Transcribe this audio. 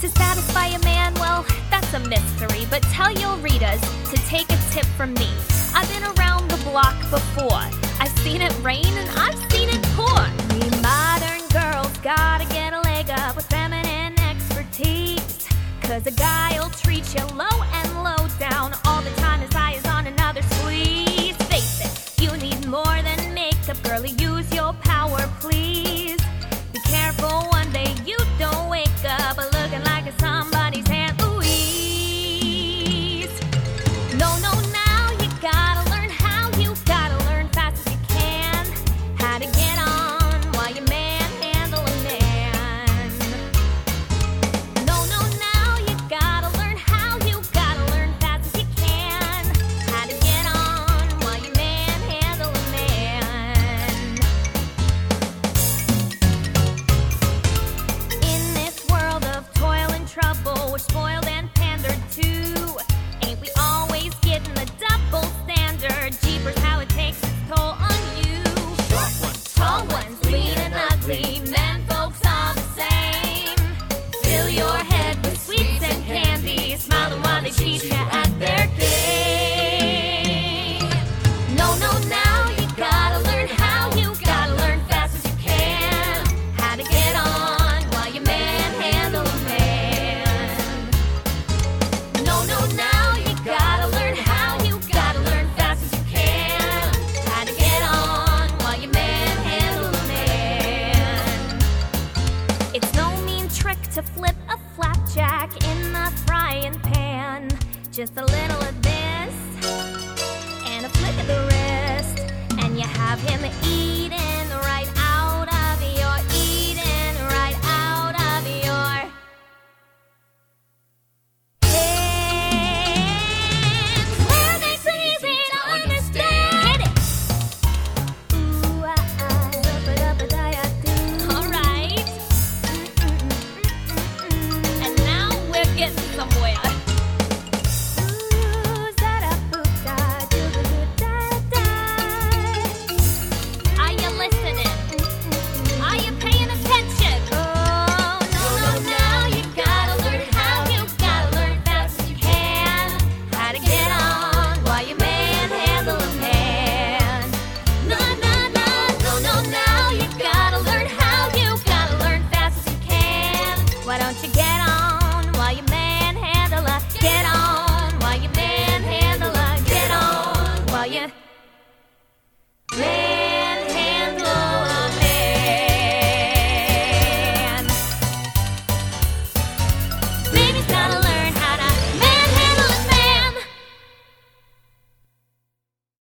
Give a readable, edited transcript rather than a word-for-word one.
To satisfy a man, well, that's a mystery. But tell your readers to take a tip from me. I've been around the block before. I've seen it rain and I've seen it pour. We modern girls gotta get a leg up with feminine expertise. Cause a guy'll treat you low and low down all the time. His eye is on another squeeze. Face it, you need more than makeup, girlie. Use your power, please. Be careful, one day you don't wake up looking like somebody's hand. Louise. No, no, now you gotta learn how. You gotta learn fast as you can. How to get on while you manhandle a man. No, no, now you gotta learn how. You gotta learn fast as you can. How to get on while you manhandle a man. In this world of toil and trouble, we're spoiled and pandered to. Ain't we always getting the double standard? Jeepers, how it takes its toll on you. Short ones, tall ones, lean and ugly, men folks all the same. Fill your head with sweets and candy, smiling while they cheat you at their game. No, no, now you gotta learn how. You gotta learn fast as you can. How to get on while you manhandle a man. No, no, now you gotta learn how. You gotta learn fast as you can. How to get on while you manhandle a man. It's no mean trick to flip a flapjack in the frying pan. Just a little of this and a flick of the wrist, and you have him eating right out of your, eating right out of your hands. Well, makes it easy to understand. Hit it. Ooh, all right. And now we're getting somewhere. Are you listening? Are you paying attention? Oh, no, no, now you gotta learn how. You gotta learn fast as you can. How to get on while you manhandle a man. No, no, no, no, no, now you gotta learn how. You gotta learn fast as you can. Why don't you get on while you manhandle a? Get on while you manhandle a. Get on while you manhandle a man. Baby, stop.